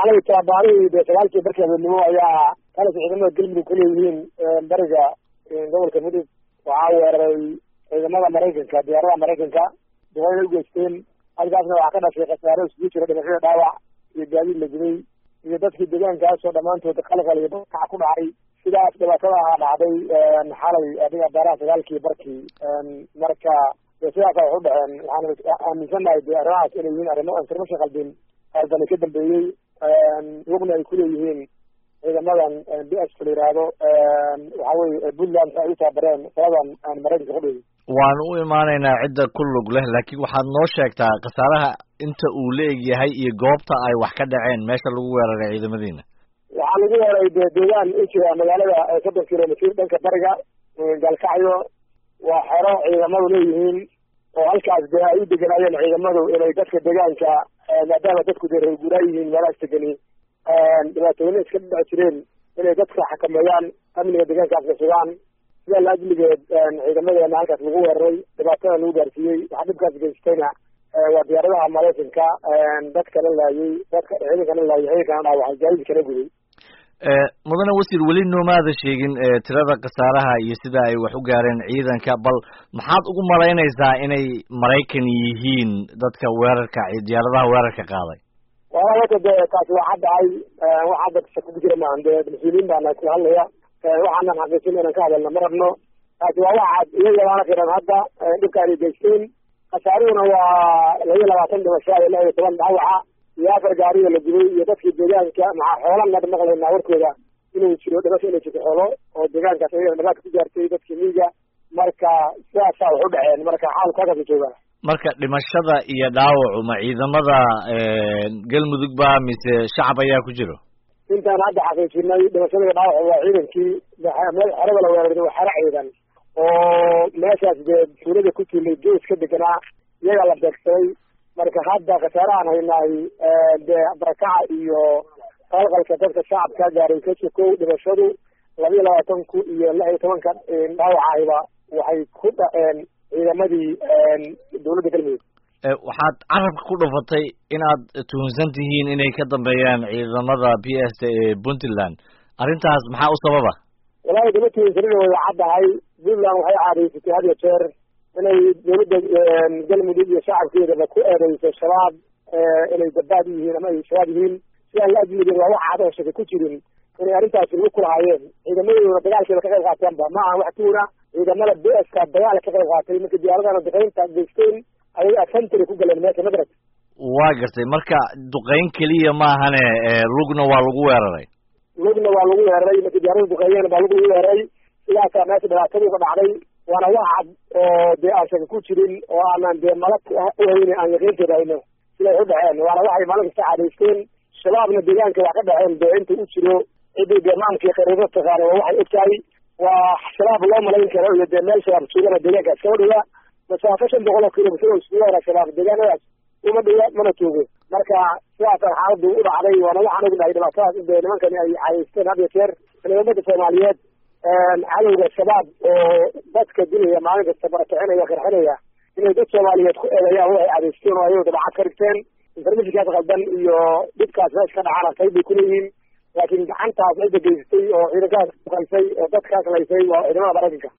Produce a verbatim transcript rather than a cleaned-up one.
xalay tababarihii de sagaalkii barkeednimo ayaa kala ciidamada galmudug ku leeyihiin bariga gobolka mudug waxaa weeraray ciidamada maraykanka diyaaradaha maraykanka duqeyna u geysteen halkaasna waxaa ka dhashay khasaaro isugu jira dhimashada dhaawac iyo gaadiid la gubay iyo dadkii deegaankaasoo dhammaantood qalqal iyo bakac ku dhacay sidaas dhibaatada ahaa dhacday xalay adiga baaraha sagaalkii barkii marka sidaasa wax u dhaceen waxaan aaminsanahay de arrimahaas inay yihiin arrimo aan sirmasha qaldin qaldani ka dambeeyey lugna ay kuleeyihiin ciidamadan b s la yihahdo waxa weye puntland ay u tababareen qoladan aan maraykanka ku dhigin waan u imaanaynaa cidda ku lug leh laakiin waxaad noo sheegtaa khasaaraha inta uu la eg yahay iyo goobta ay wax ka dhaceen meesha lagu weeraray ciidamadiina waxaa lagu weeraray de deegaan u jira magaalada soddon kilomitr dhanka bariga gaalkacyo waa xero ciidamadu leeyihiin oo halkaas de ay u deganaayeen ciidamadu inay dadka deegaanka maadaama dadku de reer guuraa yihiin meelahaas degani dhibaatooyina iska dhici jireen inay dadka xakameeyaan amniga deegaankaasna sugaan sidaa la ajligeed ciidamadeena halkaas lagu weeraray dhibaatada lagu gaarsiiyey waxaa dhibkaas geystayna waa diyaaradaha maraykanka dadkana laayay dadka ciidankana laayay ciidankana dhaawacay gaadiidkana guday mudane wasiir weli noomaada sheegin tirada khasaaraha iyo sida ay wax u gaareen ciidanka bal maxaad ugu malaynaysaa inay maraykan yihiin dadka weerarka diyaaradaha weerarka qaaday wala wata de taasi waa caddahay wax hadda shako ku jira maahan de mas-uuliyiin baana ku hadlaya waxaanan xaqiijin inaan ka hadalna ma rabno taasi waa wax cad iyagana qiran hadda dhibka anay geysteen khasaaruhuna waa laba iyo labaatan dhimasho iyo lix iyo toban dhaawaca iyo afar gaariga la gubay iyo dadkii deegaanka maxaa xoolan hadda maqlaynaa warkooda inuu jiro dhimasho inay jirto xoolo oo deegaankaas ayagana dhibaata ku gaartay dadkii miyiga marka sidaasaa wax u dhaceen marka xaalku halkaasa jooga marka dhimashada iyo dhaawacu ma ciidamada galmudug ba mise shacab ayaa ku jiro intaan hadda xaqiijinay dhimashada iyo dhaawacu waa ciidankii xerada la weeraray waa xero ciidan oo meeshaas dee tuulada ku tuulay gees ka deganaa iyagaa la beegsaday marka hadda khasaarahaan haynaay dee barakaca iyo qalqalka dadka shacabka gaaray ka sokow dhimashadu laba iyo labaatan ku iyo lix iyo tobanka dhaawacayba waxay ku dhaceen ciidamadii dawladda galmudug waxaad carabka ku dhufatay inaad tuhunsan tihiin inay ka dambeeyaan ciidamada b s ee puntland arrintaas maxaa u sababa walahi dama tuhunsanina way caddahay puntland waxay caadaysatay had iyo jeer inay dawladda galmudug iyo shacabkeedaba ku eedeyso shabaab inay dabaad yihiin ama ay shabaab yihiin sidaa la ajligeed waa wax cad oo shaka ku jirin inay arrintaasi lagu kulahaayeen ciidamadooduna dagaalkeeda ka qayb qaateenba ma aha wax tuuna ciidamada b s ka dagaala ka qayb qaatay marka diyaaradana duqeynta geysteen ayaga afantary ku galeen meesha madrag waa gartay marka duqeyn keliya maahane lugna waa lagu weeraray lugna waa lagu weeraray marka diyaarada duqeeyeen baa lagu weeraray sidaasaa meesha dhibaatadii ka dhacday waana wax cad oo dee aan shaka ku jirin oo aanan dee malag uhayne aan yaqiinteeda hayno siday u dhaceen waana waxay maalin kasta cadaysteen shabaabna deegaanka wax ka dhaceen dee inta u jiro ciddii dee maamkii khariiro taqaana waa waxay og tahay waa shabaab loo malayn karo iyo dee meel shabaab joogana deegaanka iskama dhiga masaafo shan boqol oo kilomitr oo iskugu hera shabaab deegaanadaas uma dhiga mana joogo marka sidaasaan xaaladu u dhacday waana waxaan ognahay dhibaatadaas in dee nimankani ay cadaysteen had iyo jeer ciidamada soomaaliyeed cadowga shabaab oo dadka dilaya maalin kasta barakicinaya qarxinaya inay dad soomaaliyeed ku eedeeyaan waxay cadaysteen oo ayago dabacad ka dhigteen informationkaas qaldan iyo dhibkaas meesha ka dhacana qayb bay kuleeyihiin laakiin gacantaas cidda geysatay oo ciidankaas uqaysay oo dadkaas laysay waa ciidamada maraykanka